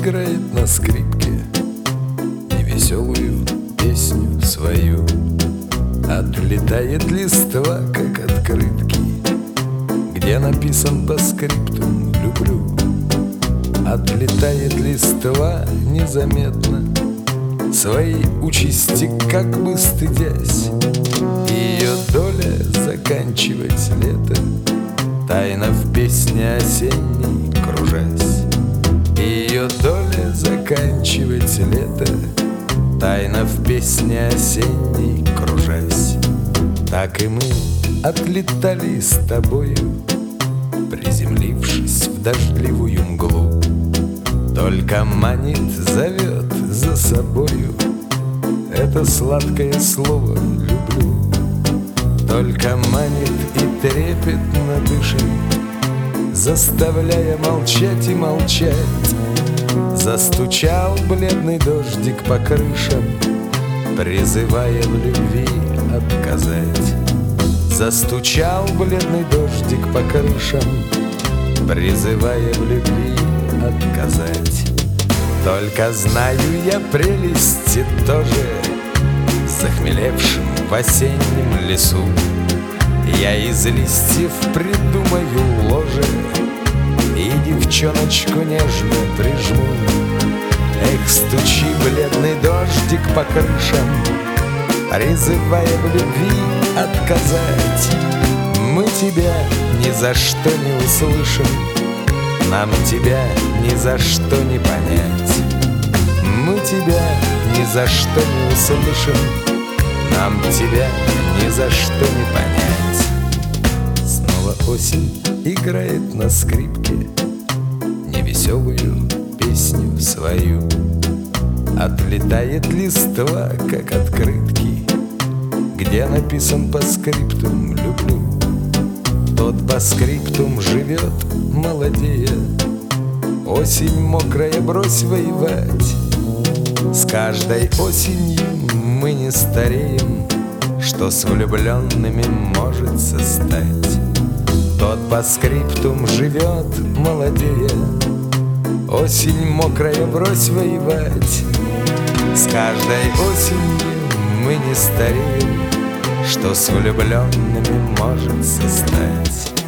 играет на скрипке невеселую песню свою. Отлетает листва, как открытки, где написан по скриптум «люблю». Отлетает листва незаметно, своей участи как бы стыдясь. Ее доля заканчивать лето, тайно в песне осенней кружась. Ее доля заканчивать лето, тайно в песне осенней кружась. Так и мы отлетали с тобою, приземлившись в дождливую мглу. Только манит, зовет за собою это сладкое слово «люблю». Только манит и трепетно дышит, заставляя молчать и молчать. Застучал бледный дождик по крышам, призывая в любви отказать. Застучал бледный дождик по крышам, призывая в любви отказать. Только знаю я прелести тоже, захмелевшим в осеннем лесу. Я из листьев придумаю ложе и девчоночку нежно прижму. Эх, стучи, бледный дождик по крышам, призывая в любви отказать. Мы тебя ни за что не услышим, нам тебя ни за что не понять. Мы тебя ни за что не услышим, нам тебя ни за что не понять. Снова осень играет на скрипке невеселую песню свою. Отлетает листва, как открытки, где написан по скриптум «люблю». Тот по скриптум живет, молодея. Осень мокрая, брось воевать. С каждой осенью мы не стареем, что с влюбленными может стать. Тот по скриптум живет, молодея. Осень мокрая, брось воевать. С каждой осенью мы не стареем, что с влюбленными может стать.